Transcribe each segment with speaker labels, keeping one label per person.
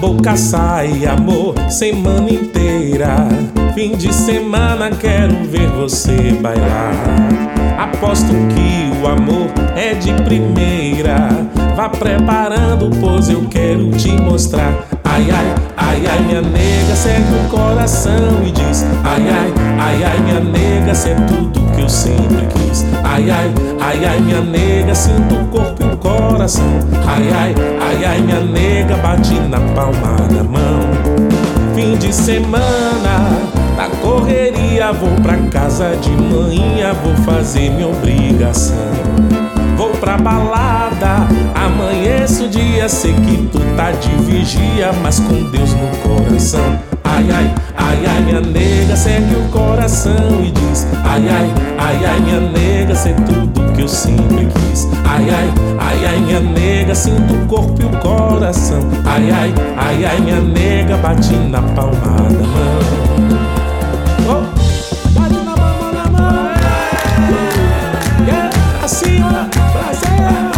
Speaker 1: vou caçar e amor semana inteira. Fim de semana quero ver você bailar. Aposto que o amor é de primeira. Vá preparando, pois eu quero te mostrar. Ai, ai, ai, ai, minha nega, segue o coração e diz: ai, ai, ai, ai, minha nega, cê é tudo que eu sempre quis. Ai, ai, ai, ai, minha nega, sinto o corpo e o coração. Ai, ai, ai, ai, minha nega, bate na palma da mão. Fim de semana, na correria, vou pra casa de manhã, vou fazer minha obrigação. Vou pra balada, amanheço o dia, sei que tu tá de vigia, mas com Deus no coração. Ai, ai, ai, ai, minha nega, segue o coração e diz: ai, ai, ai, ai, minha nega, cê é tudo que eu sempre quis. Ai, ai, ai, ai, minha nega, sinto o corpo e o coração. Ai, ai, ai, ai, minha nega, bate na palma da mão. Oh, bate na palma da mão. Yeah, assim, prazer.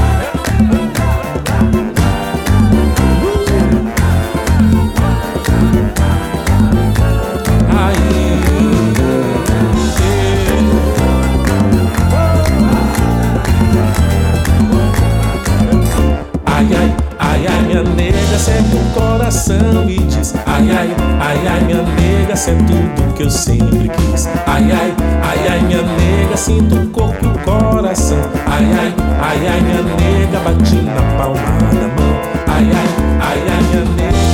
Speaker 1: Ai, ai, minha nega, segue o coração e diz: ai, ai, ai, ai, minha nega, cê é tudo que eu sempre quis. Ai, ai, ai, ai, minha nega, sinto o corpo e o coração. Ai, ai, ai, ai, minha nega, bate na palma da mão. Ai, ai, ai, ai, minha nega.